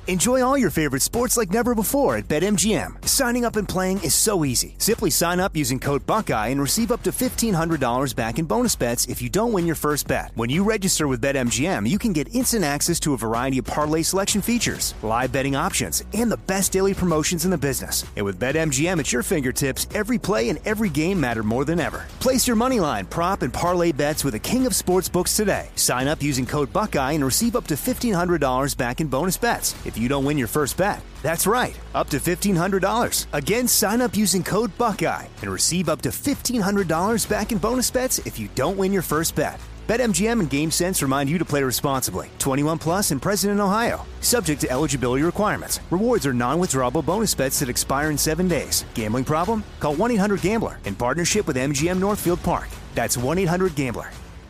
Enjoy all your favorite sports like never before at BetMGM. Signing up and playing is so easy. Simply sign up using code Buckeye and receive up to $1,500 back in bonus bets if you don't win your first bet. When you register with BetMGM, you can get instant access to a variety of parlay selection features, live betting options, and the best daily promotions in the business. And with BetMGM at your fingertips, every play and every game matter more than ever. Place your moneyline, prop, and parlay bets with the king of sportsbooks today. Sign up using code Buckeye and receive up to $1,500 back in bonus bets if you don't win your first bet. That's right, up to $1,500. Again, sign up using code Buckeye and receive up to $1,500 back in bonus bets if you don't win your first bet. BetMGM and GameSense remind you to play responsibly. 21 plus and present in Ohio. Subject to eligibility requirements. Rewards are non-withdrawable bonus bets that expire in 7 days. Gambling problem? Call 1-800-GAMBLER in partnership with MGM Northfield Park. That's 1-800-GAMBLER.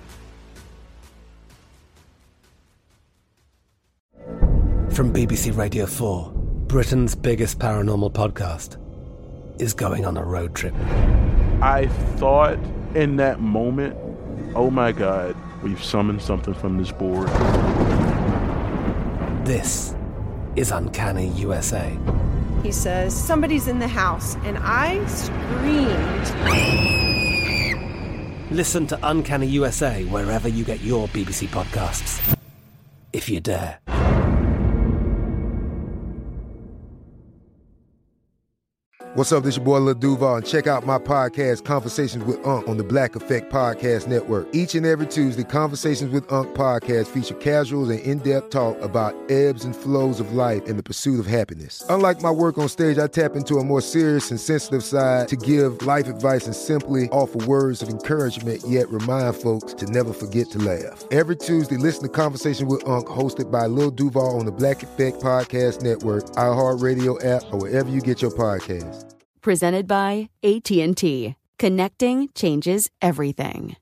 From BBC Radio 4, Britain's biggest paranormal podcast is going on a road trip. I thought in that moment, oh my God, we've summoned something from this board. This is Uncanny USA. He says, somebody's in the house, and I screamed. Listen to Uncanny USA wherever you get your BBC podcasts, if you dare. What's up, this your boy Lil Duval, and check out my podcast, Conversations with Unc, on the Black Effect Podcast Network. Each and every Tuesday, Conversations with Unc podcast feature casuals and in-depth talk about ebbs and flows of life and the pursuit of happiness. Unlike my work on stage, I tap into a more serious and sensitive side to give life advice and simply offer words of encouragement, yet remind folks to never forget to laugh. Every Tuesday, listen to Conversations with Unc, hosted by Lil Duval on the Black Effect Podcast Network, iHeartRadio app, or wherever you get your podcasts. Presented by AT&T. Connecting changes everything.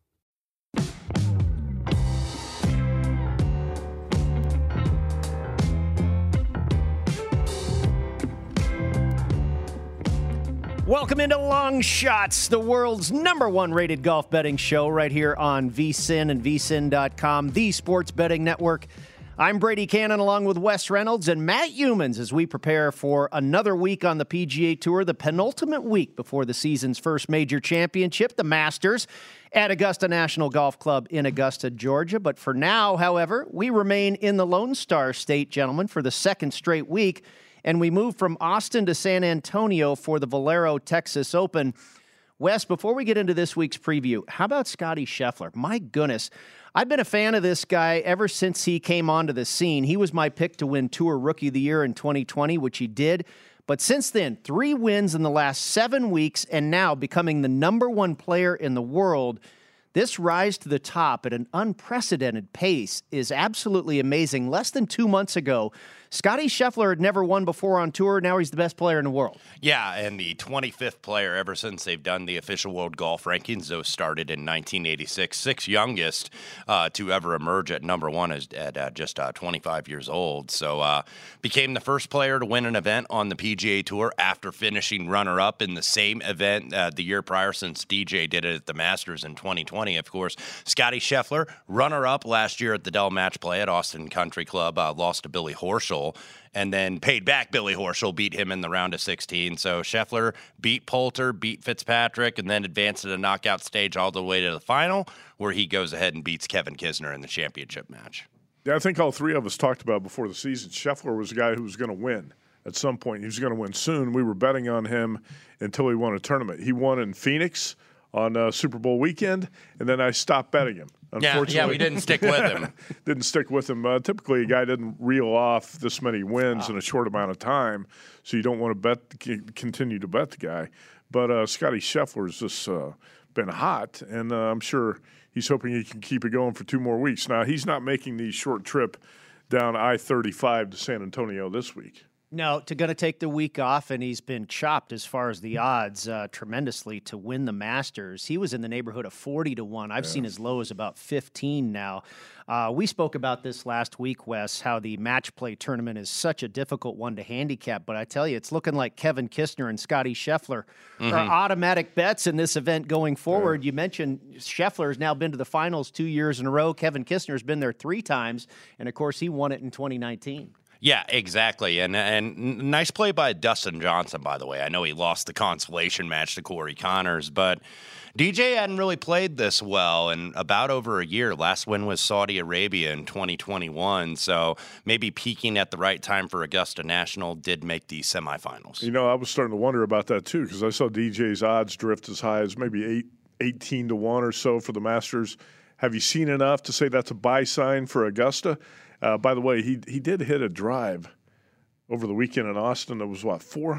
Welcome into Long Shots, the world's #1 rated golf betting show right here on VSiN and VSiN.com, the sports betting network. I'm Brady Cannon along with Wes Reynolds and Matt Humans as we prepare for another week on the PGA Tour, the penultimate week before the season's first major championship, the Masters, at Augusta National Golf Club in Augusta, Georgia. But for now, however, we remain in the Lone Star State, gentlemen, for the second straight week, and we move from Austin to San Antonio for the Valero Texas Open. Wes, before we get into this week's preview, how about Scotty Scheffler? My goodness. I've been a fan of this guy ever since he came onto the scene. He was my pick to win Tour Rookie of the Year in 2020, which he did. But since then, 3 wins in the last 7 weeks, and now becoming the #1 player in the world. This rise to the top at an unprecedented pace is absolutely amazing. Less than 2 months ago, Scotty Scheffler had never won before on tour. Now he's the best player in the world. Yeah, and the 25th player ever since they've done the official world golf rankings. Those started in 1986. 6th youngest to ever emerge at #1 at just 25 years old. So became the first player to win an event on the PGA Tour after finishing runner-up in the same event the year prior, since DJ did it at the Masters in 2020. Of course, Scotty Scheffler, runner-up last year at the Dell Match Play at Austin Country Club, lost to Billy Horschel, and then paid back Billy Horschel, beat him in the round of 16. So Scheffler beat Poulter, beat Fitzpatrick, and then advanced to the knockout stage all the way to the final, where he goes ahead and beats Kevin Kisner in the championship match. Yeah, I think all three of us talked about before the season, Scheffler was a guy who was going to win at some point. He was going to win soon. We were betting on him until he won a tournament. He won in Phoenix on Super Bowl weekend, and then I stopped betting him. Unfortunately, yeah, we didn't stick with him. Didn't stick with him. Typically, a guy didn't reel off this many wins in a short amount of time, so you don't want to continue to bet the guy. But Scotty Scheffler's just been hot, and I'm sure he's hoping he can keep it going for 2 more weeks. Now, he's not making the short trip down I-35 to San Antonio this week. No, going to take the week off, and he's been chopped as far as the odds tremendously to win the Masters. He was in the neighborhood of 40-1. I've seen as low as about 15 now. We spoke about this last week, Wes, how the match play tournament is such a difficult one to handicap. But I tell you, it's looking like Kevin Kisner and Scotty Scheffler are automatic bets in this event going forward. You mentioned Scheffler has now been to the finals 2 years in a row. Kevin Kisner has been there 3 times, and of course, he won it in 2019. Yeah, exactly. And nice play by Dustin Johnson, by the way. I know he lost the consolation match to Corey Connors, but DJ hadn't really played this well in about over a year. Last win was Saudi Arabia in 2021, so maybe peaking at the right time for Augusta National did make the semifinals. You know, I was starting to wonder about that too, because I saw DJ's odds drift as high as maybe 18 to 1 or so for the Masters. Have you seen enough to say that's a buy sign for Augusta? By the way, he did hit a drive over the weekend in Austin that was,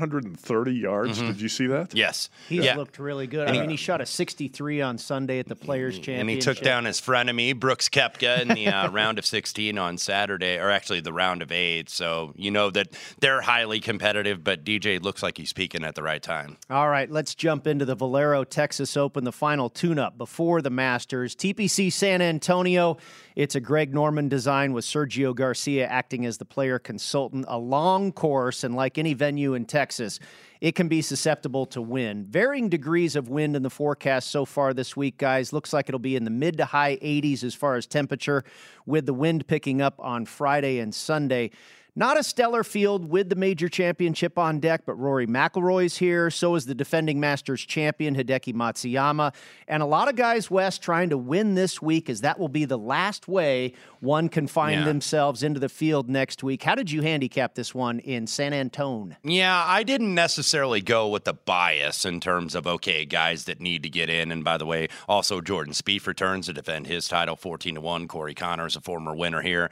430 yards? Mm-hmm. Did you see that? Yes. He's looked really good. I mean, he shot a 63 on Sunday at the Players' Championship. And he took down his frenemy, Brooks Koepka, in the round of 16 on Saturday, or actually the round of 8. So you know that they're highly competitive, but DJ looks like he's peaking at the right time. All right, let's jump into the Valero Texas Open, the final tune-up before the Masters. TPC San Antonio. It's a Greg Norman design with Sergio Garcia acting as the player consultant. A long course, and like any venue in Texas, it can be susceptible to wind. Varying degrees of wind in the forecast so far this week, guys. Looks like it'll be in the mid to high 80s as far as temperature, with the wind picking up on Friday and Sunday. Not a stellar field with the major championship on deck, but Rory McIlroy's here. So is the defending Masters champion, Hideki Matsuyama. And a lot of guys, Wes, trying to win this week, as that will be the last way one can find themselves into the field next week. How did you handicap this one in San Antonio? Yeah, I didn't necessarily go with the bias in terms of, okay, guys that need to get in. And by the way, also Jordan Spieth returns to defend his title, 14-1. Corey Connors, a former winner here,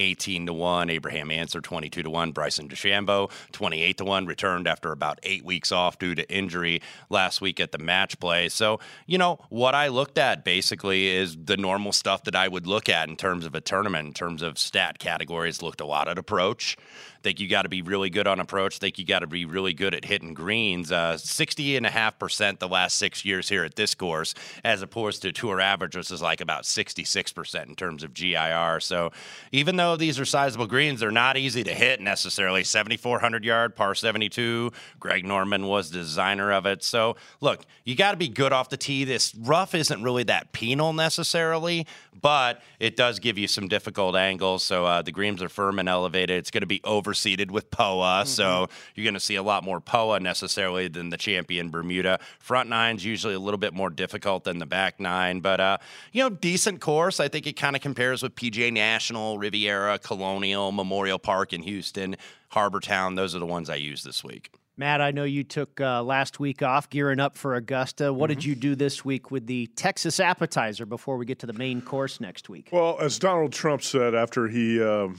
18-1. Abraham Ancer, 22-1. Bryson DeChambeau, 28-1, returned after about 8 weeks off due to injury last week at the match play. So, you know, what I looked at basically is the normal stuff that I would look at in terms of a tournament, in terms of stat categories. Looked a lot at approach. Think you got to be really good on approach. Think you got to be really good at hitting greens. 60.5% the last 6 years here at this course, as opposed to tour average, which is like about 66% in terms of GIR. So even though these are sizable greens, they're not easy to hit necessarily. 7,400 yard, par 72. Greg Norman was the designer of it. So look, you got to be good off the tee. This rough isn't really that penal necessarily, but it does give you some difficult angles. So the greens are firm and elevated. It's going to be overseeded with POA, so you're going to see a lot more POA necessarily than the champion Bermuda. Front nine's usually a little bit more difficult than the back nine, but decent course. I think it kind of compares with PGA National, Riviera, Colonial, Memorial Park in Houston, Harbor Town. Those are the ones I use this week. Matt, I know you took last week off gearing up for Augusta. What did you do this week with the Texas appetizer before we get to the main course next week? Well, as Donald Trump said after he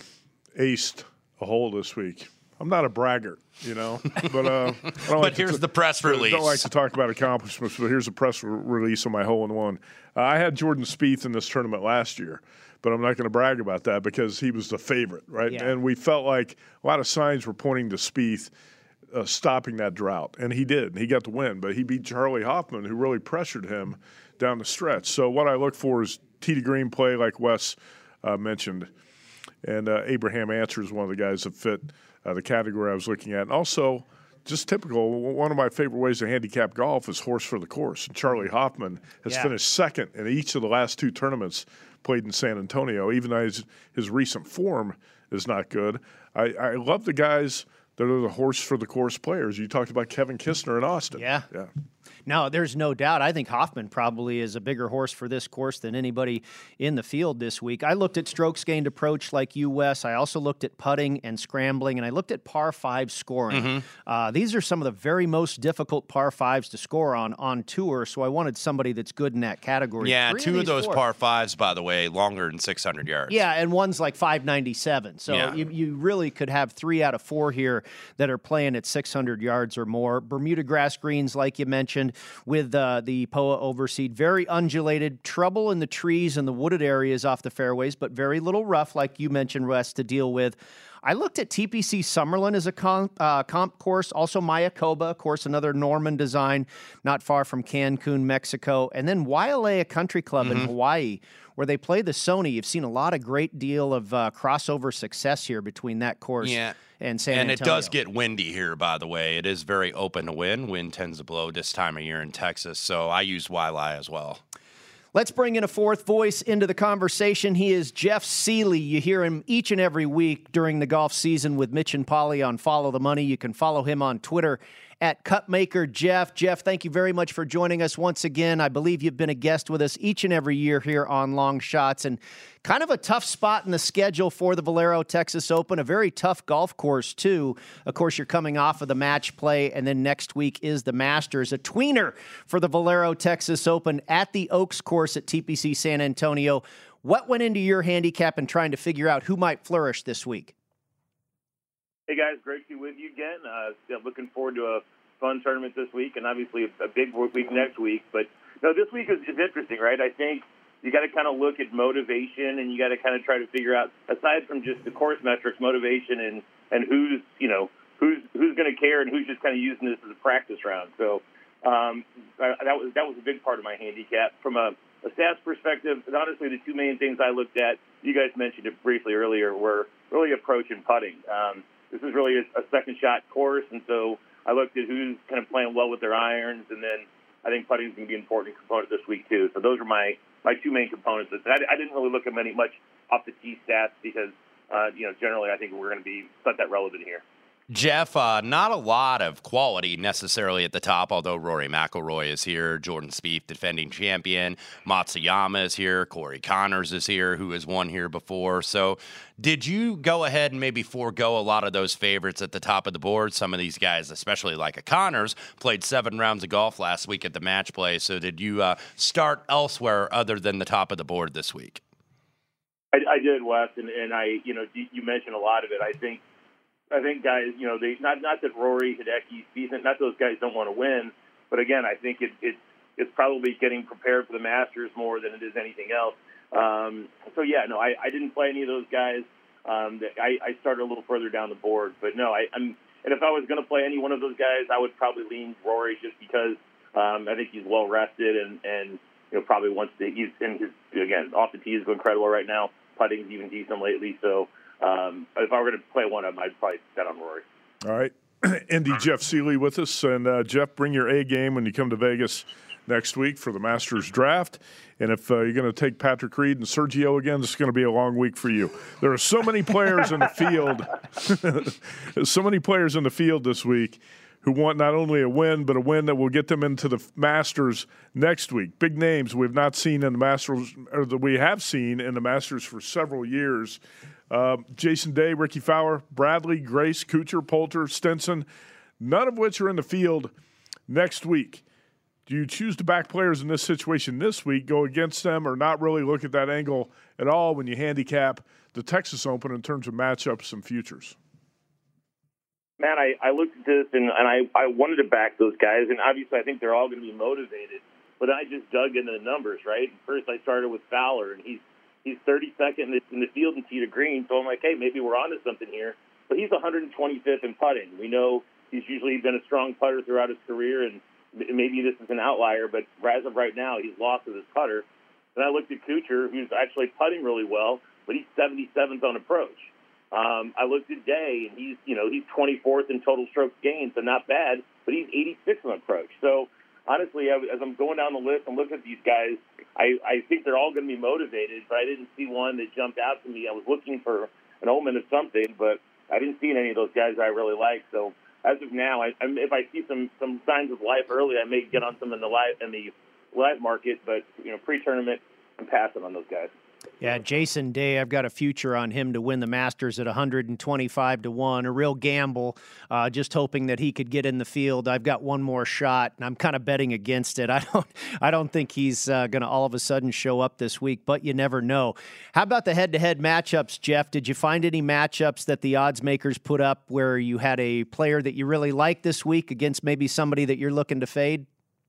aced a hole this week, I'm not a braggart, you know. But but here's the press release. I don't like to talk about accomplishments, but here's a press release on my hole-in-one. I had Jordan Spieth in this tournament last year, but I'm not going to brag about that because he was the favorite, right? Yeah. And we felt like a lot of signs were pointing to Spieth stopping that drought, and he did. He got the win, but he beat Charlie Hoffman, who really pressured him down the stretch. So what I look for is tee to green play, like Wes mentioned, and Abraham Ancer is one of the guys that fit the category I was looking at. And also, just typical, one of my favorite ways to handicap golf is horse for the course. And Charlie Hoffman has finished second in each of the last two tournaments played in San Antonio, even though his recent form is not good. I love the guys that are the horse for the course players. You talked about Kevin Kistner in Austin. Yeah. No, there's no doubt. I think Hoffman probably is a bigger horse for this course than anybody in the field this week. I looked at strokes gained approach like you, Wes. I also looked at putting and scrambling, and I looked at par 5 scoring. These are some of the very most difficult par 5s to score on tour, so I wanted somebody that's good in that category. Yeah, two of those par 5s, by the way, longer than 600 yards. Yeah, and one's like 597. So you really could have 3 out of 4 here that are playing at 600 yards or more. Bermuda grass greens, like you mentioned, with the POA overseed. Very undulated, trouble in the trees and the wooded areas off the fairways, but very little rough, like you mentioned, Wes, to deal with. I looked at TPC Summerlin as a comp course, also Mayakoba, of course, another Norman design, not far from Cancun, Mexico, and then Wailea Country Club in Hawaii, where they play the Sony. You've seen a lot of great deal of crossover success here between that course and San Antonio. And it does get windy here, by the way. It is very open to wind. Wind tends to blow this time of year in Texas, so I use Wailea as well. Let's bring in a fourth voice into the conversation. He is Jeff Seeley. You hear him each and every week during the golf season with Mitch and Polly on Follow the Money. You can follow him on Twitter at Cupmaker Jeff. Jeff, thank you very much for joining us once again. I believe you've been a guest with us each and every year here on Long Shots, and kind of a tough spot in the schedule for the Valero Texas Open, a very tough golf course too. Of course, you're coming off of the match play, and then next week is the Masters, a tweener for the Valero Texas Open at the Oaks course at TPC San Antonio. What went into your handicap in trying to figure out who might flourish this week? Hey, guys, great to be with you again. Looking forward to a fun tournament this week, and obviously a big week next week. But this week is interesting, right? I think you got to kind of look at motivation, and you got to kind of try to figure out, aside from just the course metrics, motivation and who's going to care and who's just kind of using this as a practice round. So that was a big part of my handicap. From a stats perspective, and honestly, the two main things I looked at, you guys mentioned it briefly earlier, were really approach and putting. This is really a second shot course, and so I looked at who's kind of playing well with their irons, and then I think putting is going to be an important component this week too. So those are my two main components. I didn't really look at much off the tee stats because generally I think we're going to be not that relevant here. Jeff, not a lot of quality necessarily at the top, although Rory McIlroy is here, Jordan Spieth, defending champion, Matsuyama is here, Corey Connors is here, who has won here before. So did you go ahead and maybe forego a lot of those favorites at the top of the board? Some of these guys, especially like a Connors, played 7 rounds of golf last week at the match play. So did you start elsewhere other than the top of the board this week? I did, Wes, and you mentioned a lot of it. I think guys, they not that Rory, Hideki, Spieth, not those guys don't want to win, but again, I think it's probably getting prepared for the Masters more than it is anything else. I didn't play any of those guys. I started a little further down the board, but no, and if I was going to play any one of those guys, I would probably lean Rory just because I think he's well rested and probably wants to. He's in his off the tee is incredible right now. Putting's even decent lately, so. If I were going to play one of them, I'd probably bet on Rory. All right. Indy Jeff Seeley with us. And, Jeff, bring your A game when you come to Vegas next week for the Masters draft. And if you're going to take Patrick Reed and Sergio again, this is going to be a long week for you. There are so many players in the field, this week who want not only a win, but a win that will get them into the Masters next week. Big names we've not seen in the Masters, or that we have seen in the Masters for several years. Jason Day, Ricky Fowler, Bradley, Grace, Kuchar, Poulter, Stenson, none of which are in the field next week. Do you choose to back players in this situation this week, go against them, or not really look at that angle at all when you handicap the Texas Open in terms of matchups and futures? Man, I looked at this, and I wanted to back those guys, and obviously I think they're all going to be motivated, but I just dug into the numbers, right? First I started with Fowler, and he's 32nd in the field and tee to green, so I'm like, hey, maybe we're onto something here. But he's 125th in putting. We know he's usually been a strong putter throughout his career, and maybe this is an outlier, but as of right now, he's lost with his putter. Then I looked at Kuchar, who's actually putting really well, but he's 77th on approach. I looked at Day, and he's 24th in total strokes gained, so not bad, but he's 86th on approach. So honestly, as I'm going down the list and looking at these guys, I think they're all going to be motivated, but I didn't see one that jumped out to me. I was looking for an omen of something, but I didn't see any of those guys I really like. So as of now, if I see some signs of life early, I may get on some in the live market, but pre-tournament, I'm passing on those guys. Yeah, Jason Day, I've got a future on him to win the Masters at 125-1, a real gamble, just hoping that he could get in the field. I've got one more shot, and I'm kind of betting against it. I don't think he's going to all of a sudden show up this week, but you never know. How about the head-to-head matchups, Jeff? Did you find any matchups that the odds makers put up where you had a player that you really liked this week against maybe somebody that you're looking to fade?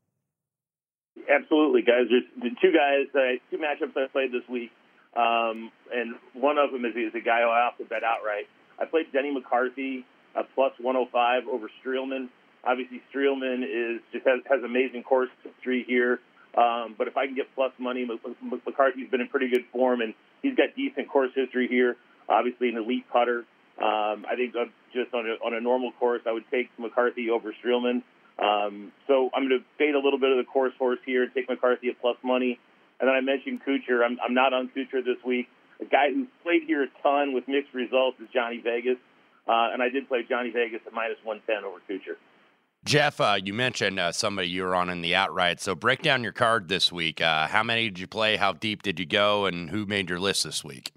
Absolutely, guys. There's two matchups I played this week. And one of them is a guy who I also bet outright. I played Denny McCarthy plus 105 over Streelman. Obviously, Streelman has amazing course history here. But if I can get plus money, McCarthy's been in pretty good form, and he's got decent course history here. Obviously, an elite putter. I think just on a normal course, I would take McCarthy over Streelman. So I'm going to fade a little bit of the course horse here, take McCarthy at plus money. And And then I mentioned Kuchar. I'm not on Kuchar this week. A guy who's played here a ton with mixed results is Johnny Vegas. And I did play Johnny Vegas at -110 over Kuchar. Jeff, you mentioned somebody you were on in the outright. So break down your card this week. How many did you play? How deep did you go? And who made your list this week?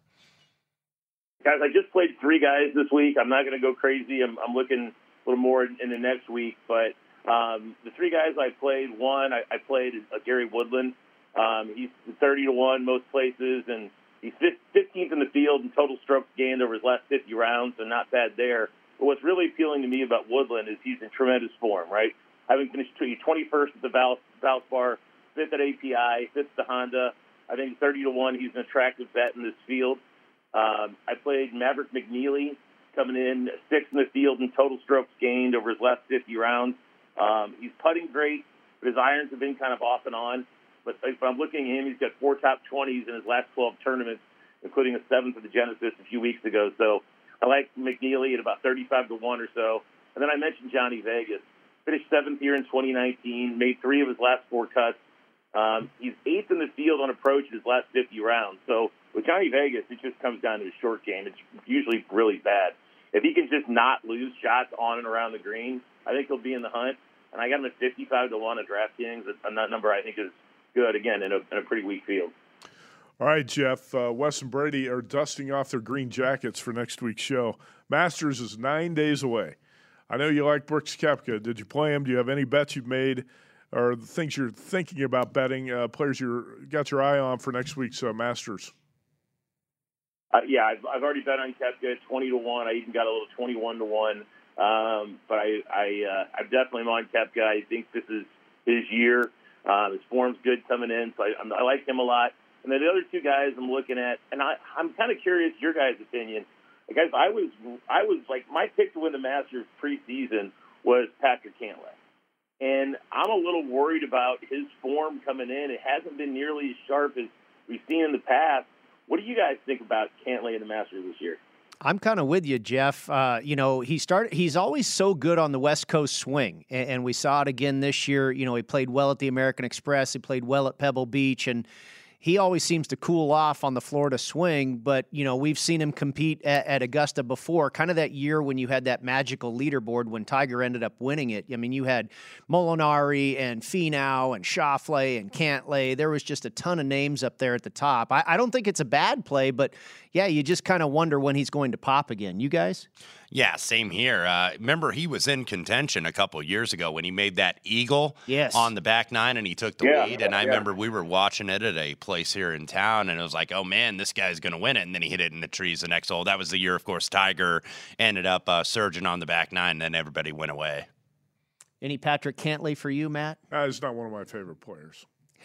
Guys, I just played 3 guys this week. I'm not going to go crazy. I'm looking a little more in the next week. But the 3 guys I played, I played Gary Woodland. He's 30-1 most places, and he's 15th in the field in total strokes gained over his last 50 rounds, so not bad there. But what's really appealing to me about Woodland is he's in tremendous form, right? Having finished 21st at the Valspar, 5th at API, 5th at Honda. I think 30-1, he's an attractive bet in this field. I played Maverick McNeely coming in 6th in the field in total strokes gained over his last 50 rounds. He's putting great, but his irons have been kind of off and on. But if I'm looking at him, he's got 4 top 20s in his last 12 tournaments, including a 7th at the Genesis a few weeks ago. So I like McNeely at about 35-1 or so. And then I mentioned Johnny Vegas. Finished 7th here in 2019, made 3 of his last 4 cuts. He's 8th in the field on approach in his last 50 rounds. So with Johnny Vegas, it just comes down to his short game. It's usually really bad. If he can just not lose shots on and around the green, I think he'll be in the hunt. And I got him at 55-1 at DraftKings. And that number I think is good, again, in a pretty weak field. All right, Jeff. Wes and Brady are dusting off their green jackets for next week's show. Masters is 9 days away. I know you like Brooks Koepka. Did you play him? Do you have any bets you've made or the things you're thinking about betting, players you've got your eye on for next week's Masters? Yeah, I've already bet on Koepka at 20-1. I even got a little 21-1. But I'm definitely on Koepka. I think this is his year. His form's good coming in, so I like him a lot. And then the other 2 guys I'm looking at, and I'm kind of curious your guys' opinion. Guys, I was like, my pick to win the Masters preseason was Patrick Cantlay. And I'm a little worried about his form coming in. It hasn't been nearly as sharp as we've seen in the past. What do you guys think about Cantlay in the Masters this year? I'm kind of with you, Jeff. He's always so good on the West Coast swing, and we saw it again this year. He played well at the American Express. He played well at Pebble Beach, and he always seems to cool off on the Florida swing, but, we've seen him compete at Augusta before, kind of that year when you had that magical leaderboard when Tiger ended up winning it. I mean, you had Molinari and Finau and Schauffele and Cantlay. There was just a ton of names up there at the top. I don't think it's a bad play, but, yeah, you just kind of wonder when he's going to pop again. You guys? Yeah, same here. Remember, he was in contention a couple years ago when he made that eagle on the back nine and he took the lead. And I remember we were watching it at a place here in town, and it was like, oh, man, this guy's going to win it. And then he hit it in the trees the next hole. That was the year, of course, Tiger ended up surging on the back nine, and then everybody went away. Any Patrick Cantlay for you, Matt? He's not one of my favorite players.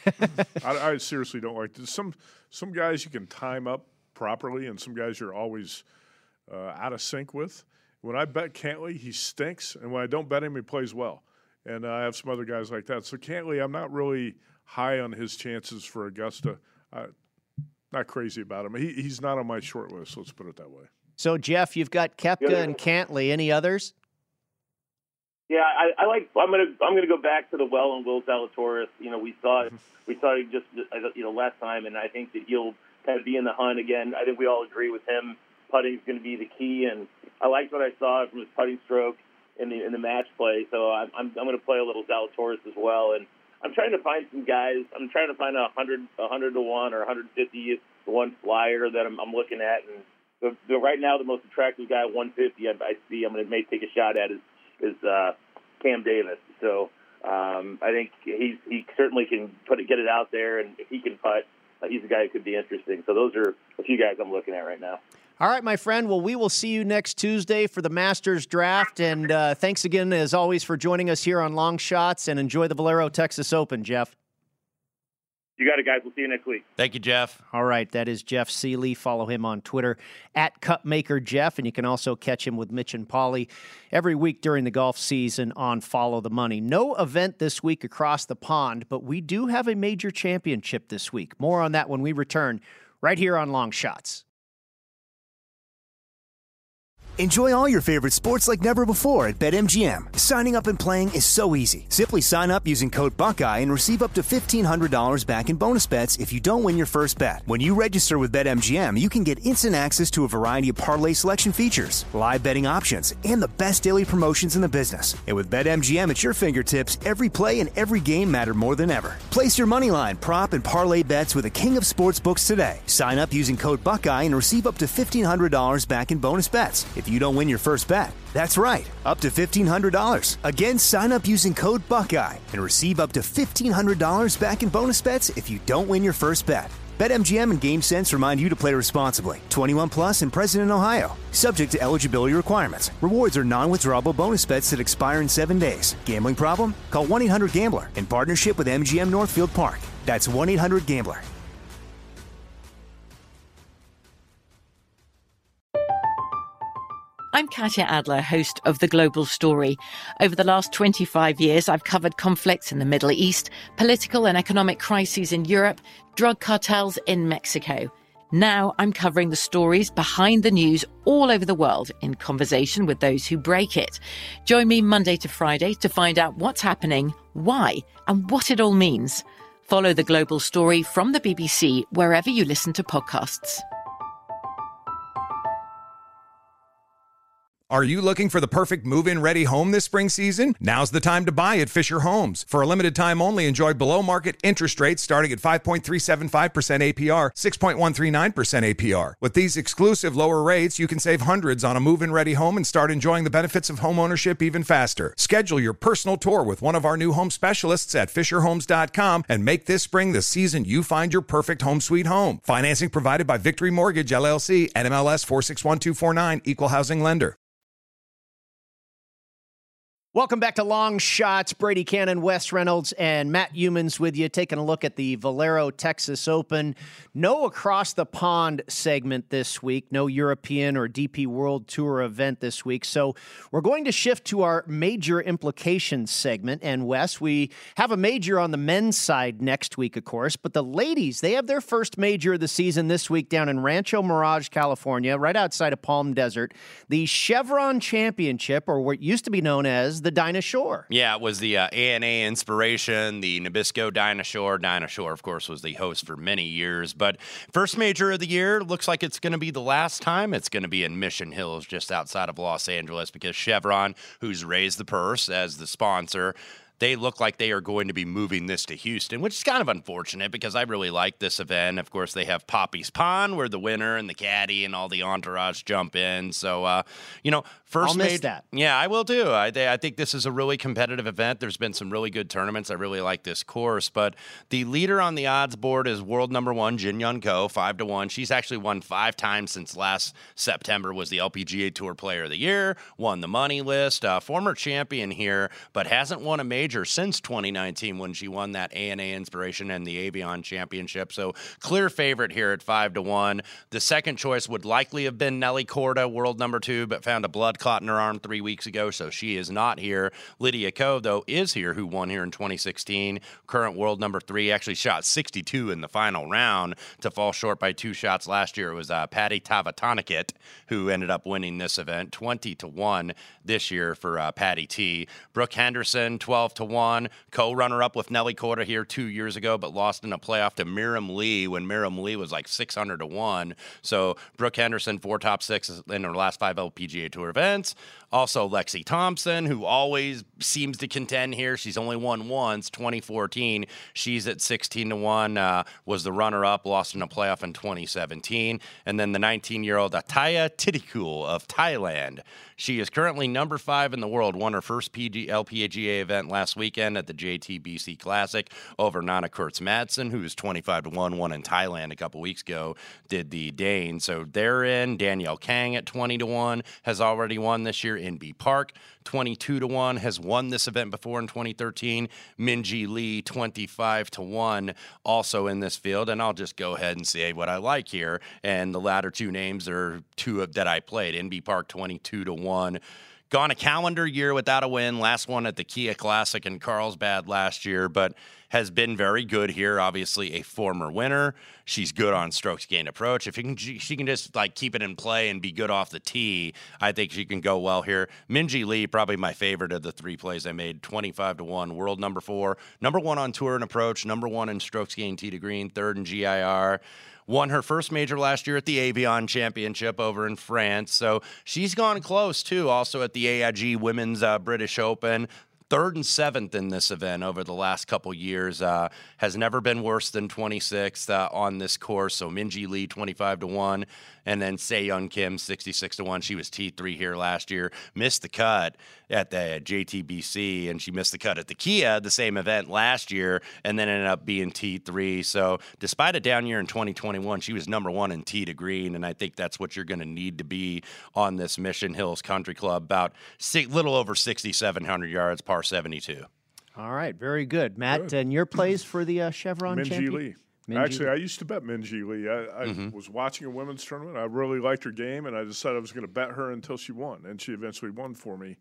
I seriously don't like this. Some guys you can time up properly, and some guys you're always out of sync with. When I bet Cantlay, he stinks, and when I don't bet him, he plays well. And I have some other guys like that. So Cantlay, I'm not really high on his chances for Augusta. Not crazy about him. He's not on my short list, let's put it that way. So, Jeff, you've got Koepka and Cantlay. Any others? Yeah, I'm gonna go back to the well and Will Zalatoris. We saw it just last time, and I think that he'll kind of be in the hunt again. I think we all agree with him. Putting is going to be the key, and I liked what I saw from his putting stroke in the match play. So I'm going to play a little Zalatoris as well, and I'm trying to find some guys. I'm trying to find a 100-1 or 150-1 flyer that I'm looking at, and right now the most attractive guy at 150 I see I'm going to may take a shot at is Cam Davis. So I think he certainly can get it out there, and if he can putt, he's a guy who could be interesting. So those are a few guys I'm looking at right now. All right, my friend. Well, we will see you next Tuesday for the Masters draft. And thanks again, as always, for joining us here on Long Shots. And enjoy the Valero Texas Open, Jeff. You got it, guys. We'll see you next week. Thank you, Jeff. All right, that is Jeff Seeley. Follow him on Twitter at CupmakerJeff. And you can also catch him with Mitch and Pauly every week during the golf season on Follow the Money. No event this week across the pond, but we do have a major championship this week. More on that when we return right here on Long Shots. Enjoy all your favorite sports like never before at BetMGM. Signing up and playing is so easy. Simply sign up using code Buckeye and receive up to $1,500 back in bonus bets if you don't win your first bet. When you register with BetMGM, you can get instant access to a variety of parlay selection features, live betting options, and the best daily promotions in the business. And with BetMGM at your fingertips, every play and every game matter more than ever. Place your moneyline, prop, and parlay bets with the king of sportsbooks today. Sign up using code Buckeye and receive up to $1,500 back in bonus bets if you don't win your first bet. That's right, up to $1,500. Again, sign up using code Buckeye and receive up to $1,500 back in bonus bets if you don't win your first bet. BetMGM and GameSense remind you to play responsibly. 21 plus and present in Ohio. Subject to eligibility requirements. Rewards are non-withdrawable bonus bets that expire in 7 days. Gambling problem? Call 1-800-GAMBLER in partnership with MGM Northfield Park. That's 1-800-GAMBLER. I'm Katya Adler, host of The Global Story. Over the last 25 years, I've covered conflicts in the Middle East, political and economic crises in Europe, drug cartels in Mexico. Now I'm covering the stories behind the news all over the world in conversation with those who break it. Join me Monday to Friday to find out what's happening, why, and what it all means. Follow The Global Story from the BBC wherever you listen to podcasts. Are you looking for the perfect move-in ready home this spring season? Now's the time to buy at Fisher Homes. For a limited time only, enjoy below-market interest rates starting at 5.375% APR, 6.139% APR. With these exclusive lower rates, you can save hundreds on a move-in ready home and start enjoying the benefits of homeownership even faster. Schedule your personal tour with one of our new home specialists at FisherHomes.com and make this spring the season you find your perfect home sweet home. Financing provided by Victory Mortgage, LLC, NMLS 461249, Equal Housing Lender. Welcome back to Long Shots. Brady Cannon, Wes Reynolds, and Matt Youmans with you, taking a look at the Valero Texas Open. No across-the-pond segment this week. No European or DP World Tour event this week. So we're going to shift to our major implications segment. And, Wes, we have a major on the men's side next week, of course. But the ladies, they have their first major of the season this week down in Rancho Mirage, California, right outside of Palm Desert. The Chevron Championship, or what used to be known as the Dinah Shore. Yeah, it was the ANA Inspiration, the Nabisco Dinah Shore. Dinah Shore, of course, was the host for many years. But first major of the year, looks like it's going to be the last time. It's going to be in Mission Hills, just outside of Los Angeles, because Chevron, who's raised the purse as the sponsor, they look like they are going to be moving this to Houston, which is kind of unfortunate because I really like this event. Of course, they have Poppy's Pond where the winner and the caddy and all the entourage jump in. So, first I'll miss that. Yeah, I will too. I think this is a really competitive event. There's been some really good tournaments. I really like this course. But the leader on the odds board is world number one, Jin Young Ko, 5-1. She's actually won 5 times since last September, was the LPGA Tour Player of the Year, won the money list, former champion here, but hasn't won a major since 2019 when she won that ANA Inspiration and the Avion Championship. So clear favorite here at 5-1. The second choice would likely have been Nelly Korda, world number 2, but found a blood clot in her arm 3 weeks ago, so she is not here. Lydia Ko, though, is here, who won here in 2016. Current world number 3, actually shot 62 in the final round to fall short by 2 shots last year. It was Patty Tavatanakit who ended up winning this event, 20-1 this year for Patty T. Brooke Henderson, 12-1, co-runner-up with Nelly Korda here 2 years ago, but lost in a playoff to Miriam Lee when Miriam Lee was like 600-1. So Brooke Henderson, 4 top 6 in her last 5 LPGA Tour events. Also Lexi Thompson, who always seems to contend here. She's only won once, 2014. She's at 16-1, was the runner-up, lost in a playoff in 2017. And then the 19-year-old Atthaya Thitikul of Thailand. She is currently number 5 in the world, won her first LPGA event last weekend at the JTBC Classic over Nana Kurtz-Madsen, who's 25-1, won in Thailand a couple weeks ago, did the Dane. So they're in. Danielle Kang at 20-1 has already won this year. Inbee Park, 22-1, has won this event before in 2013. Minjee Lee, 25-1, also in this field. And I'll just go ahead and say what I like here. And the latter 2 names are 2 that I played. Inbee Park, 22-1. Gone a calendar year without a win. Last one at the Kia Classic in Carlsbad last year, but has been very good here. Obviously, a former winner. She's good on strokes gained approach. If she can just like keep it in play and be good off the tee, I think she can go well here. Minjee Lee, probably my favorite of the 3 plays I made. 25-1, world number 4, number 1 on tour and approach, number 1 in strokes gained tee to green, 3rd in GIR. Won her first major last year at the Avion Championship over in France. So she's gone close, too, also at the AIG Women's British Open. 3rd and 7th in this event over the last couple years. Has never been worse than 26th on this course. So Minjee Lee, 25-1. And then Se-Young Kim, 66-1. She was T3 here last year. Missed the cut at the JTBC, and she missed the cut at the Kia, the same event last year, and then ended up being T3. So despite a down year in 2021, she was number 1 in tee to green, and I think that's what you're going to need to be on this Mission Hills Country Club. About little over 6,700 yards, par 72. All right, very good. Matt, and your plays for the Chevron Minjee champion? Lee. Actually, I used to bet Minjee Lee. I was watching a women's tournament. I really liked her game, and I decided I was going to bet her until she won, and she eventually won for me.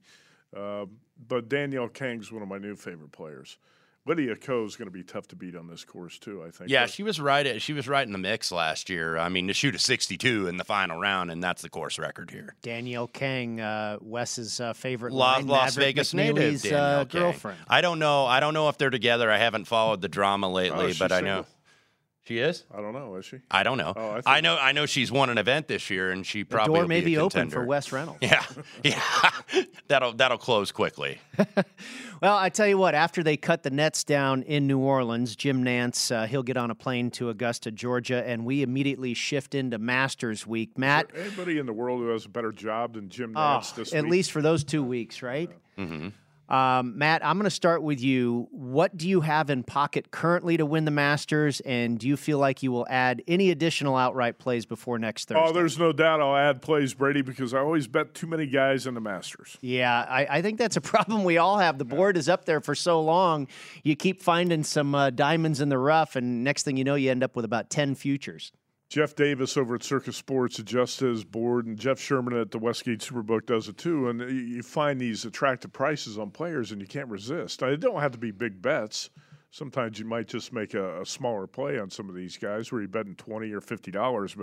But Danielle Kang's one of my new favorite players. Lydia Ko is going to be tough to beat on this course too, I think. Yeah, she was right. She was right in the mix last year. I mean, to shoot a 62 in the final round, and that's the course record here. Danielle Kang, Wes's favorite Las Vegas native girlfriend. I don't know if they're together. I haven't followed the drama lately, but I know. She is? I don't know. Is she? I don't know. Oh, I know she's won an event this year, and she probably the door will may be be open for contender. Wes Reynolds. Yeah. That'll close quickly. Well, I tell you what, after they cut the nets down in New Orleans, Jim Nance, he'll get on a plane to Augusta, Georgia, and we immediately shift into Masters Week. Matt? Is there anybody in the world who has a better job than Jim Nance this week? At least for those 2 weeks, right? Mm-hmm. Matt, I'm going to start with you. What do you have in pocket currently to win the Masters, and do you feel like you will add any additional outright plays before next Thursday? Oh, there's no doubt I'll add plays, Brady, because I always bet too many guys in the Masters. Yeah, I think that's a problem we all have. The board is up there for so long. You keep finding some diamonds in the rough, and next thing you know, you end up with about 10 futures. Jeff Davis over at Circus Sports adjusts his board, and Jeff Sherman at the Westgate Superbook does it too. And you find these attractive prices on players, and you can't resist. Now, they don't have to be big bets. Sometimes you might just make a smaller play on some of these guys where you're betting $20 or $50.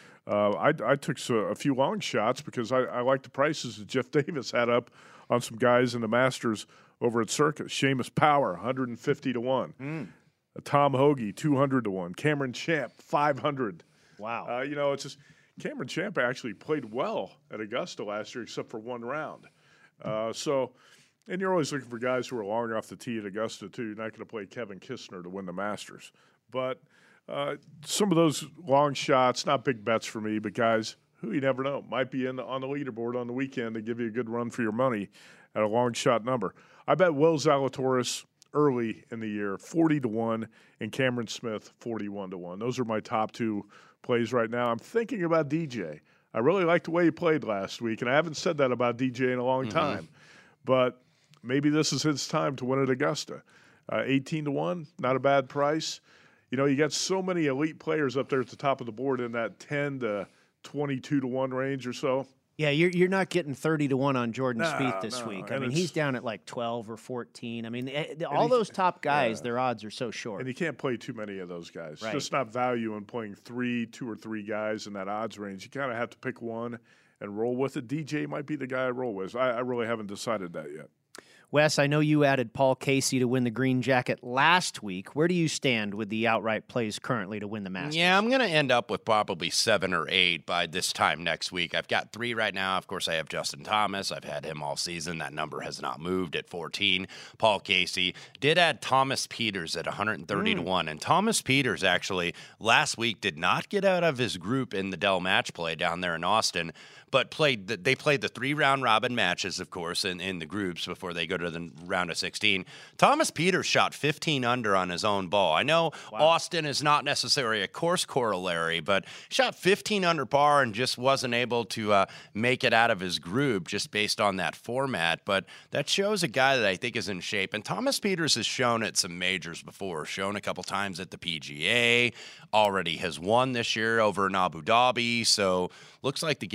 But I took a few long shots because I like the prices that Jeff Davis had up on some guys in the Masters over at Circus. Seamus Power, 150-1. Tom Hoagie, 200-1. Cameron Champ, 500. Wow. It's just Cameron Champ actually played well at Augusta last year, except for one round. And you're always looking for guys who are long off the tee at Augusta, too. You're not going to play Kevin Kistner to win the Masters. But some of those long shots, not big bets for me, but guys who you never know, might be on the leaderboard on the weekend to give you a good run for your money at a long shot number. I bet Will Zalatoris early in the year, 40-1, and Cameron Smith, 41-1. Those are my top 2 plays right now. I'm thinking about DJ. I really liked the way he played last week, and I haven't said that about DJ in a long time. But maybe this is his time to win at Augusta. 18-1, not a bad price. You got so many elite players up there at the top of the board in that 10 to 22-1 range or so. Yeah, you're not getting 30-1 on Jordan Spieth this week. I mean, he's down at like 12 or 14. I mean, all those top guys, their odds are so short. And you can't play too many of those guys. Right. It's just not value in playing 2 or 3 guys in that odds range. You kind of have to pick one and roll with it. DJ might be the guy I roll with. I really haven't decided that yet. Wes, I know you added Paul Casey to win the green jacket last week. Where do you stand with the outright plays currently to win the Masters? Yeah, I'm going to end up with probably 7 or 8 by this time next week. I've got 3 right now. Of course, I have Justin Thomas. I've had him all season. That number has not moved at 14. Paul Casey. Did add Thomas Pieters at 130-1. And Thomas Pieters actually last week did not get out of his group in the Dell match play down there in Austin, but they played the 3 round robin matches, of course, in the groups before they go to the round of 16. Thomas Pieters shot 15 under on his own ball. I know Austin is not necessarily a course corollary, but shot 15 under par and just wasn't able to make it out of his group just based on that format. But that shows a guy that I think is in shape. And Thomas Pieters has shown at some majors before, shown a couple times at the PGA, already has won this year over in Abu Dhabi. So looks like the game's in good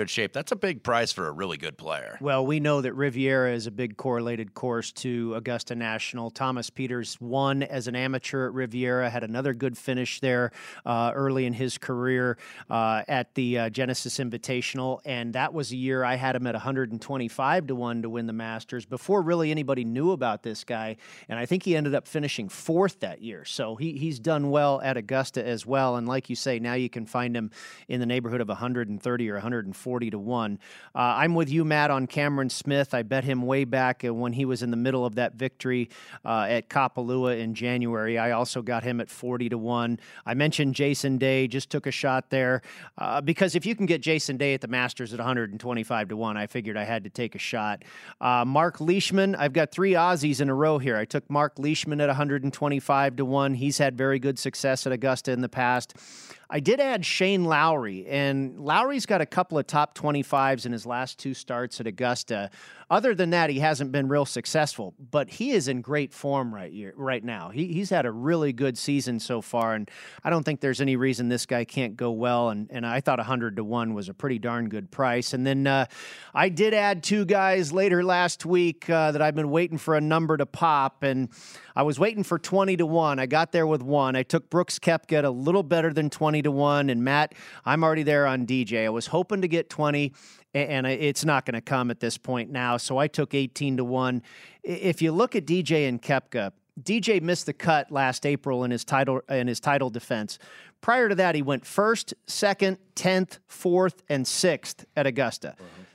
good shape. That's a big price for a really good player. Well, we know that Riviera is a big correlated course to Augusta National. Thomas Pieters won as an amateur at Riviera, had another good finish there early in his career at the Genesis Invitational, and that was a year I had him at 125 to 1 to win the Masters before really anybody knew about this guy, and I think he ended up finishing fourth that year. So he's done well at Augusta as well, and like you say, now you can find him in the neighborhood of 130 or 140 to 1. I'm with you, Matt, on Cameron Smith. I bet him way back when he was in the middle of that victory at Kapalua in January. I also got him at 40 to 1. I mentioned Jason Day, just took a shot there because if you can get Jason Day at the Masters at 125 to 1, I figured I had to take a shot. Mark Leishman, I've got 3 Aussies in a row here. I took Mark Leishman at 125 to 1. He's had very good success at Augusta in the past. I did add Shane Lowry, and Lowry's got a couple of top 25s in his last 2 starts at Augusta. Other than that, he hasn't been real successful, but he is in great form right now. He's had a really good season so far, and I don't think there's any reason this guy can't go well, and I thought 100 to 1 was a pretty darn good price. And then I did add 2 guys later last week that I've been waiting for a number to pop, and I was waiting for 20 to 1. I got there with 1. I took Brooks Koepka at a little better than 20 to 1, and Matt, I'm already there on DJ. I was hoping to get 20, and it's not going to come at this point now, so I took 18 to 1. If you look at DJ and Koepka, DJ missed the cut last April in his title defense. Prior to that, he went 1st, 2nd, 10th, 4th, and 6th at Augusta.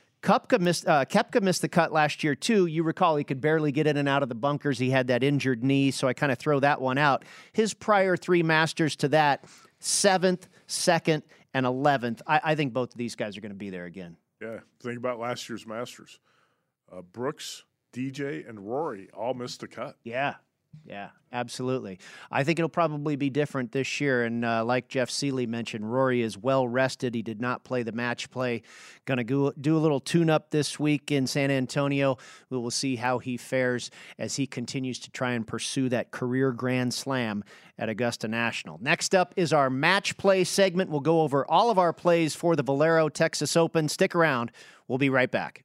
Koepka missed the cut last year, too. You recall he could barely get in and out of the bunkers. He had that injured knee, so I kind of throw that one out. His prior 3 Masters to that, 7th, 2nd, and 11th. I think both of these guys are going to be there again. Yeah, think about last year's Masters. Brooks, DJ, and Rory all missed the cut. Yeah, absolutely. I think it'll probably be different this year. And like Jeff Seeley mentioned, Rory is well rested. He did not play the match play. Going to do a little tune-up this week in San Antonio. We will see how he fares as he continues to try and pursue that career Grand Slam at Augusta National. Next up is our match play segment. We'll go over all of our plays for the Valero Texas Open. Stick around. We'll be right back.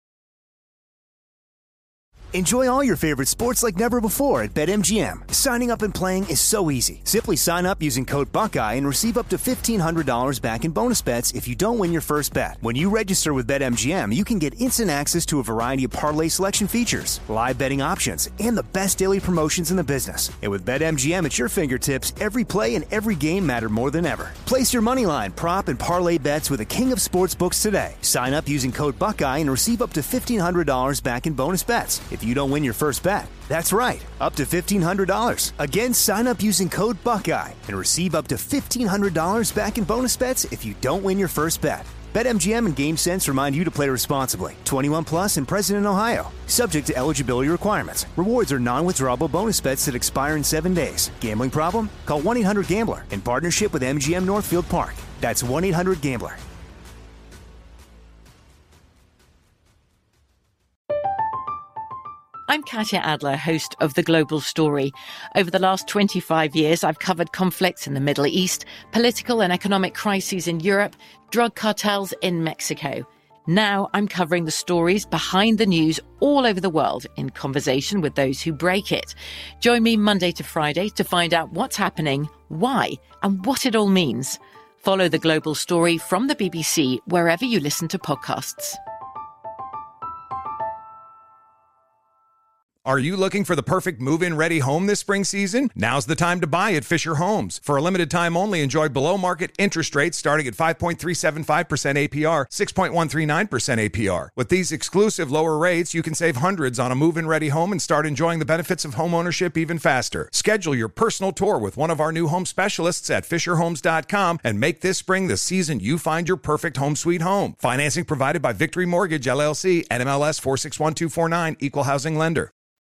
Enjoy all your favorite sports like never before at BetMGM. Signing up and playing is so easy. Simply sign up using code Buckeye and receive up to $1,500 back in bonus bets if you don't win your first bet. When you register with BetMGM, you can get instant access to a variety of parlay selection features, live betting options, and the best daily promotions in the business. And with BetMGM at your fingertips, every play and every game matter more than ever. Place your moneyline, prop, and parlay bets with the king of sportsbooks today. Sign up using code Buckeye and receive up to $1,500 back in bonus bets if you don't win your first bet. That's right, up to $1,500. Again, sign up using code Buckeye and receive up to $1,500 back in bonus bets if you don't win your first bet. BetMGM and GameSense remind you to play responsibly. 21 plus and present in Ohio. Subject to eligibility requirements. Rewards are non-withdrawable bonus bets that expire in 7 days. Gambling problem? Call 1-800-GAMBLER in partnership with MGM Northfield Park. That's 1-800-GAMBLER. I'm Katya Adler, host of The Global Story. Over the last 25 years, I've covered conflicts in the Middle East, political and economic crises in Europe, drug cartels in Mexico. Now I'm covering the stories behind the news all over the world in conversation with those who break it. Join me Monday to Friday to find out what's happening, why, and what it all means. Follow The Global Story from the BBC wherever you listen to podcasts. Are you looking for the perfect move-in ready home this spring season? Now's the time to buy at Fisher Homes. For a limited time only, enjoy below-market interest rates starting at 5.375% APR, 6.139% APR. With these exclusive lower rates, you can save hundreds on a move-in ready home and start enjoying the benefits of home ownership even faster. Schedule your personal tour with one of our new home specialists at FisherHomes.com and make this spring the season you find your perfect home sweet home. Financing provided by Victory Mortgage, LLC, NMLS 461249, Equal Housing Lender.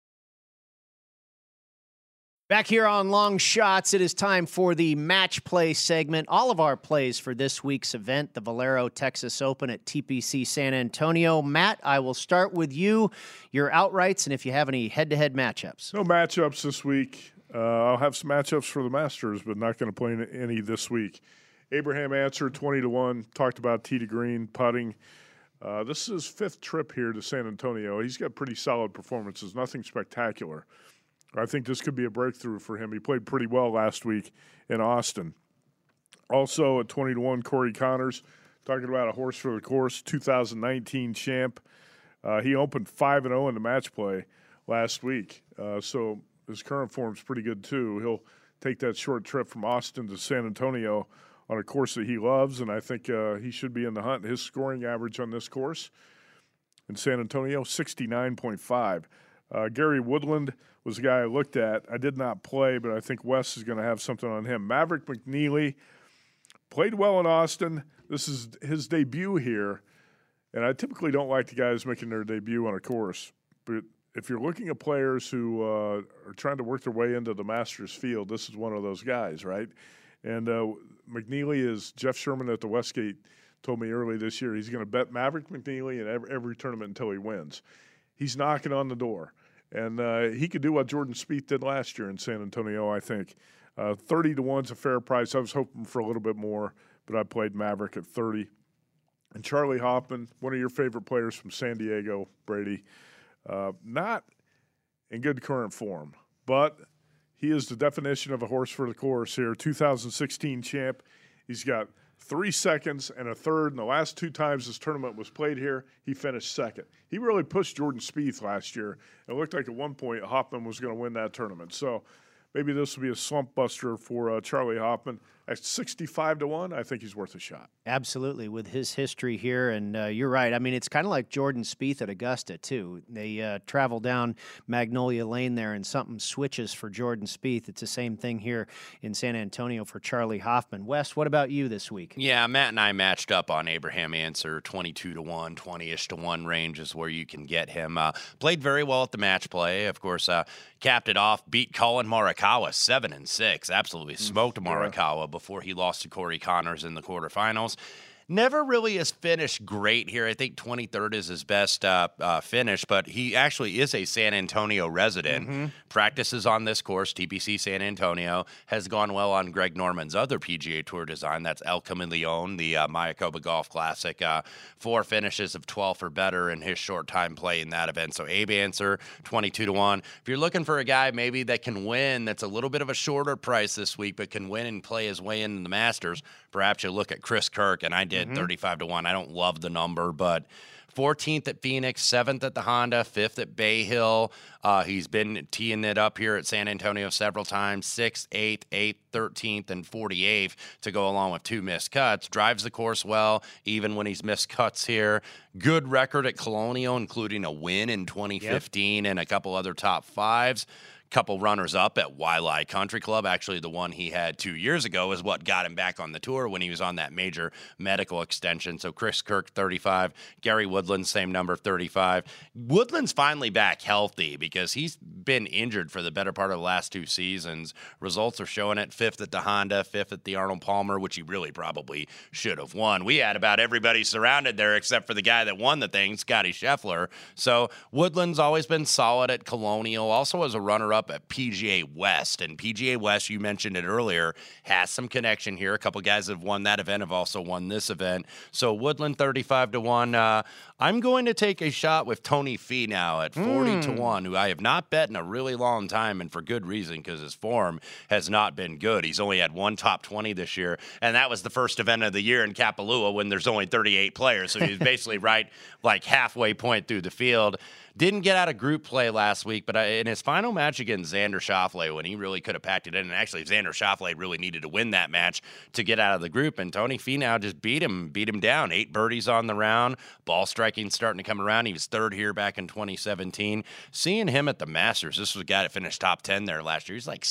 Back here on Long Shots, it is time for the match play segment. All of our plays for this week's event, the Valero Texas Open at TPC San Antonio. Matt, I will start with you, your outrights, and if you have any head-to-head matchups. No matchups this week. I'll have some matchups for the Masters, but not going to play any this week. Abraham Ancer, 20-1. Talked about Tee to Green, putting. This is his 5th trip here to San Antonio. He's got pretty solid performances, nothing spectacular. I think this could be a breakthrough for him. He played pretty well last week in Austin. Also at 20-1, Corey Connors, talking about a horse for the course, 2019 champ. He opened 5-0 in the match play last week, so his current form is pretty good too. He'll take that short trip from Austin to San Antonio on a course that he loves, and I think he should be in the hunt. His scoring average on this course in San Antonio, 69.5. Gary Woodland was the guy I looked at. I did not play, but I think Wes is going to have something on him. Maverick McNeely played well in Austin. This is his debut here, and I typically don't like the guys making their debut on a course. But if you're looking at players who are trying to work their way into the Masters field, this is one of those guys, right? And McNeely is Jeff Sherman at the Westgate told me early this year he's going to bet Maverick McNeely in every tournament until he wins. He's knocking on the door. And he could do what Jordan Spieth did last year in San Antonio, I think. 30-1 is a fair price. I was hoping for a little bit more, but I played Maverick at 30. And Charlie Hoffman, one of your favorite players from San Diego, Brady, not in good current form, but he is the definition of a horse for the course here. 2016 champ. He's got 3 seconds and a third, and the last 2 times this tournament was played here, he finished second. He really pushed Jordan Spieth last year. It looked like at one point Hoffman was going to win that tournament. So maybe this will be a slump buster for Charlie Hoffman. At 65-1, I think he's worth a shot. Absolutely, with his history here, and you're right. I mean, it's kind of like Jordan Spieth at Augusta, too. They travel down Magnolia Lane there, and something switches for Jordan Spieth. It's the same thing here in San Antonio for Charlie Hoffman. Wes, what about you this week? Yeah, Matt and I matched up on Abraham Ancer, 22-1, 20-ish to 1 range is where you can get him. Played very well at the match play. Of course, capped it off, beat Colin Morikawa 7-6. Absolutely smoked Morikawa before he lost to Corey Connors in the quarterfinals. Never really has finished great here. I think 23rd is his best finish, but he actually is a San Antonio resident. Practices on this course, TPC San Antonio, has gone well on Greg Norman's other PGA Tour design. That's El Camaleon, the Mayakoba Golf Classic. 4 finishes of 12th or better in his short time play in that event. So Abe Ancer, 22-1. If you're looking for a guy maybe that can win, that's a little bit of a shorter price this week, but can win and play his way into the Masters, perhaps you look at Chris Kirk, and I did 35-1. I don't love the number, but 14th at Phoenix, 7th at the Honda, 5th at Bay Hill. He's been teeing it up here at San Antonio several times, 6th, 8th, 13th, and 48th to go along with 2 missed cuts. Drives the course well, even when he's missed cuts here. Good record at Colonial, including a win in 2015 and a couple other top 5s. Couple runners-up at Waialae Country Club. Actually, the one he had 2 years ago is what got him back on the tour when he was on that major medical extension. So Chris Kirk, 35. Gary Woodland, same number, 35. Woodland's finally back healthy because he's been injured for the better part of the last 2 seasons. Results are showing it. 5th at the Honda, 5th at the Arnold Palmer, which he really probably should have won. We had about everybody surrounded there except for the guy that won the thing, Scotty Scheffler. So Woodland's always been solid at Colonial. Also as a runner-up at PGA West. And PGA West, you mentioned it earlier, has some connection here. A couple guys that have won that event have also won this event. So Woodland, 35-1. I'm going to take a shot with Tony Finau at 40-1, who I have not bet in a really long time, and for good reason, because his form has not been good. He's only had 1 top 20 this year, and that was the first event of the year in Kapalua when there's only 38 players. So he's basically right like halfway point through the field. Didn't get out of group play last week, but in his final match against Xander Schauffele, when he really could have packed it in, and actually Xander Schauffele really needed to win that match to get out of the group, and Tony Finau just beat him down. 8 birdies on the round. Ball striking starting to come around. He was 3rd here back in 2017. Seeing him at the Masters, this was a guy that finished top 10 there last year. He's like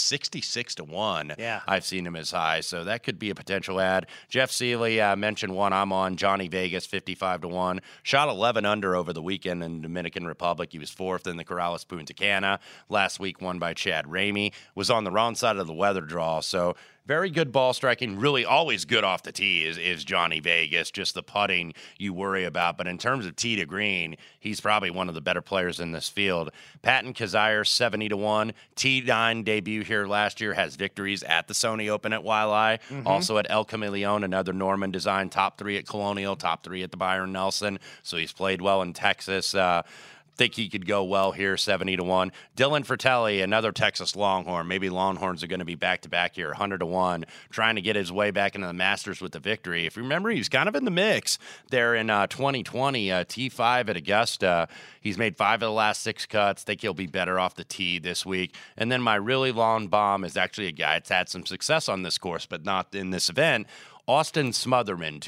66-1. Yeah. I've seen him as high, so that could be a potential ad. Jeff Seeley mentioned one I'm on. Johnny Vegas, 55-1. Shot 11 under over the weekend in Dominican Republic. Republic. He was 4th in the Corrales Punta Cana. Last week, won by Chad Ramey. Was on the wrong side of the weather draw, so very good ball striking. Really always good off the tee is Johnny Vegas. Just the putting you worry about. But in terms of tee to green, he's probably one of the better players in this field. Patton Kizzire, 70-1. T9 debut here last year, has victories at the Sony Open at Waialae. Also at El Camaleon, another Norman design. Top 3 at Colonial, top 3 at the Byron Nelson. So he's played well in Texas. Think he could go well here, 70-1. Dylan Fratelli, another Texas Longhorn. Maybe Longhorns are going to be back-to-back here, 100-1, trying to get his way back into the Masters with the victory. If you remember, he was kind of in the mix there in 2020, T5 at Augusta. He's made 5 of the last 6 cuts. Think he'll be better off the tee this week. And then my really long bomb is actually a guy that's had some success on this course, but not in this event. Austin Smotherman,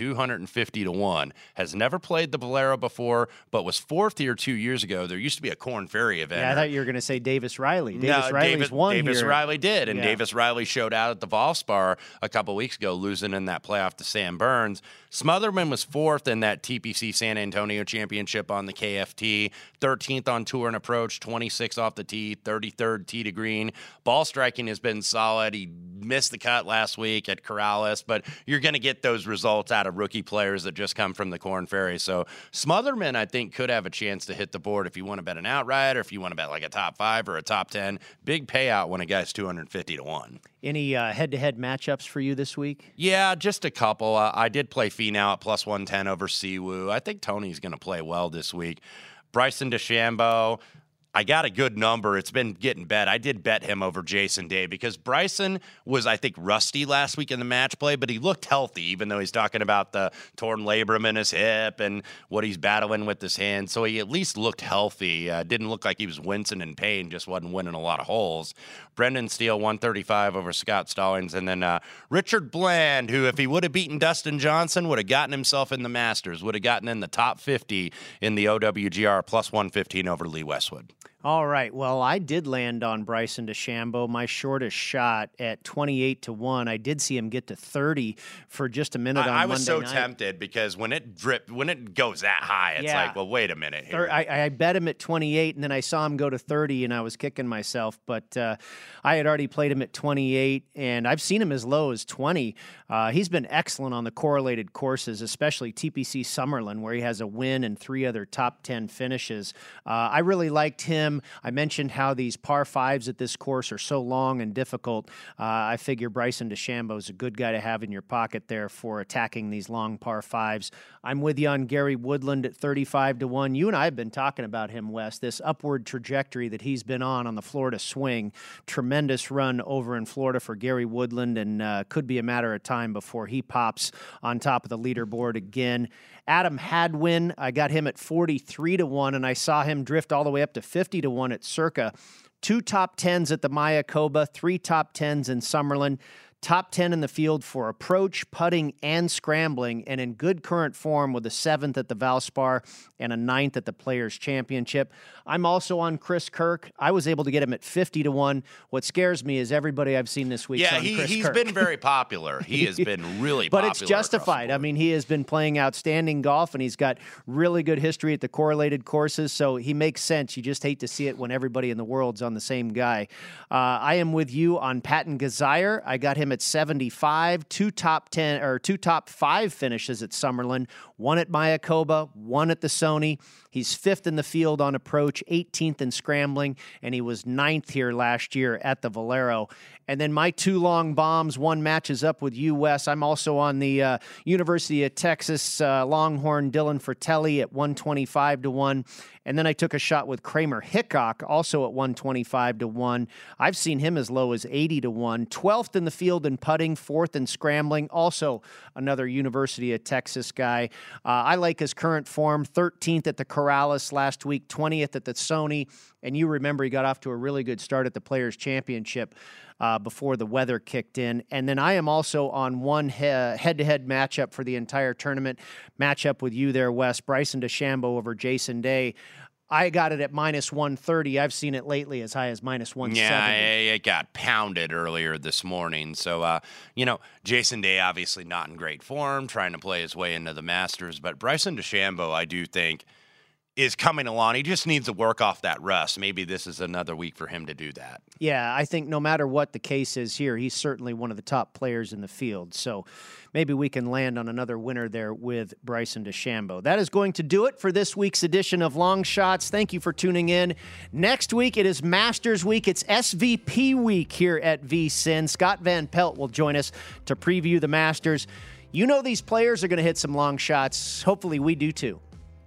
250-1, has never played the Valero before, but was 4th here 2 years ago. There used to be a Korn Ferry event. Yeah, I thought you were going to say Davis Riley. Davis Riley did, and Yeah. Davis Riley showed out at the Valspar a couple weeks ago, losing in that playoff to Sam Burns. Smotherman was 4th in that TPC San Antonio Championship on the KFT, 13th on tour and approach, 26th off the tee, 33rd tee to green. Ball striking has been solid. He missed the cut last week at Corrales, but you're going to get those results out of rookie players that just come from the Korn Ferry. So Smotherman, I think, could have a chance to hit the board if you want to bet an outright or if you want to bet like a top 5 or a top 10. Big payout when a guy's 250-1. Any head-to-head matchups for you this week? Yeah, just a couple. I did play Finau at plus 110 over Siwoo. I think Tony's going to play well this week. Bryson DeChambeau, I got a good number. It's been getting bet. I did bet him over Jason Day because Bryson was, I think, rusty last week in the match play, but he looked healthy, even though he's talking about the torn labrum in his hip and what he's battling with his hand. So he at least looked healthy. Didn't look like he was wincing in pain, just wasn't winning a lot of holes. Brendan Steele, 135 over Scott Stallings. And then Richard Bland, who, if he would have beaten Dustin Johnson, would have gotten himself in the Masters, would have gotten in the top 50 in the OWGR, plus 115 over Lee Westwood. All right. Well, I did land on Bryson DeChambeau, my shortest shot at 28-1. I did see him get to 30 for just a minute on Monday night. I was so tempted because when it goes that high, it's like, well, wait a minute here. I bet him at 28, and then I saw him go to 30, and I was kicking myself. But I had already played him at 28, and I've seen him as low as 20. He's been excellent on the correlated courses, especially TPC Summerlin, where he has a win and 3 other top 10 finishes. I really liked him. I mentioned how these par 5s at this course are so long and difficult. I figure Bryson DeChambeau is a good guy to have in your pocket there for attacking these long par 5s. I'm with you on Gary Woodland at 35-1. You and I have been talking about him, Wes, this upward trajectory that he's been on the Florida swing. Tremendous run over in Florida for Gary Woodland, and could be a matter of time before he pops on top of the leaderboard again. Adam Hadwin, I got him at 43-1, and I saw him drift all the way up to 50-1 at Circa. 2 top 10s at the Mayakoba, 3 top 10s in Summerlin. Top 10 in the field for approach, putting, and scrambling, and in good current form with a 7th at the Valspar and a 9th at the Players' Championship. I'm also on Chris Kirk. I was able to get him at 50-1. What scares me is everybody I've seen this week. Yeah, he's been very popular. He has been really but popular. But it's justified. I mean, he has been playing outstanding golf, and he's got really good history at the correlated courses, so he makes sense. You just hate to see it when everybody in the world's on the same guy. I am with you on Patton Kizzire. I got him at 75, 2 top 5 finishes at Summerlin, 1 at Mayakoba, 1 at the Sony. He's 5th in the field on approach, 18th in scrambling, and he was 9th here last year at the Valero. And then my 2 long bombs, one matches up with you, Wes. I'm also on the University of Texas Longhorn Dylan Fratelli at 125-1. And then I took a shot with Kramer Hickok, also at 125-1. I've seen him as low as 80-1. 12th in the field in putting, 4th in scrambling, also another University of Texas guy. I like his current form, 13th at the Corrales last week, 20th at the Sony. And you remember he got off to a really good start at the Players' Championship before the weather kicked in. And then I am also on one head-to-head matchup for the entire tournament. Matchup with you there, Wes. Bryson DeChambeau over Jason Day. I got it at minus 130. I've seen it lately as high as minus 170. Yeah, it got pounded earlier this morning. So, Jason Day obviously not in great form, trying to play his way into the Masters. But Bryson DeChambeau, I do think, is coming along. He just needs to work off that rust. Maybe this is another week for him to do that. Yeah, I think no matter what the case is here, he's certainly one of the top players in the field. So maybe we can land on another winner there with Bryson DeChambeau. That is going to do it for this week's edition of Long Shots. Thank you for tuning in. Next week, it is Masters Week. It's SVP Week here at VSiN. Scott Van Pelt will join us to preview the Masters. You know these players are going to hit some long shots. Hopefully we do too.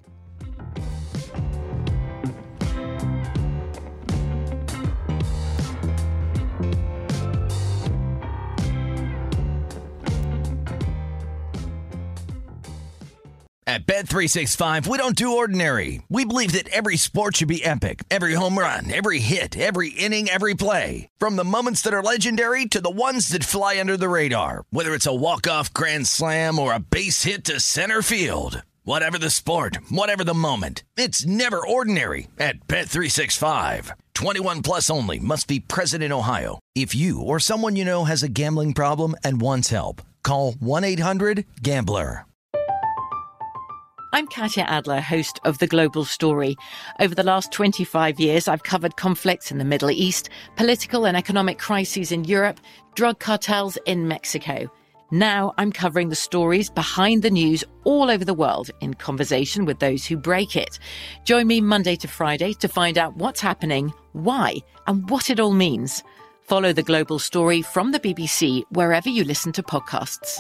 At Bet365, we don't do ordinary. We believe that every sport should be epic. Every home run, every hit, every inning, every play. From the moments that are legendary to the ones that fly under the radar. Whether it's a walk-off grand slam or a base hit to center field. Whatever the sport, whatever the moment. It's never ordinary at Bet365. 21 plus only. Must be present in Ohio. If you or someone you know has a gambling problem and wants help, call 1-800-GAMBLER. I'm Katya Adler, host of The Global Story. Over the last 25 years, I've covered conflicts in the Middle East, political and economic crises in Europe, drug cartels in Mexico. Now I'm covering the stories behind the news all over the world in conversation with those who break it. Join me Monday to Friday to find out what's happening, why, and what it all means. Follow The Global Story from the BBC wherever you listen to podcasts.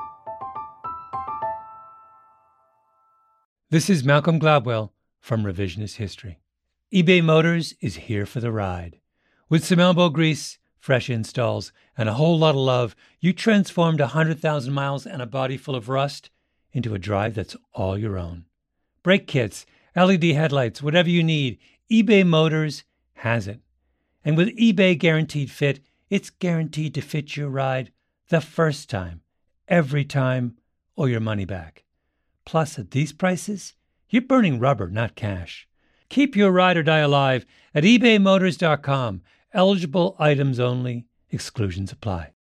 This is Malcolm Gladwell from Revisionist History. eBay Motors is here for the ride. With some elbow grease, fresh installs, and a whole lot of love, you transformed 100,000 miles and a body full of rust into a drive that's all your own. Brake kits, LED headlights, whatever you need, eBay Motors has it. And with eBay Guaranteed Fit, it's guaranteed to fit your ride the first time, every time, or your money back. Plus, at these prices, you're burning rubber, not cash. Keep your ride or die alive at ebaymotors.com. Eligible items only. Exclusions apply.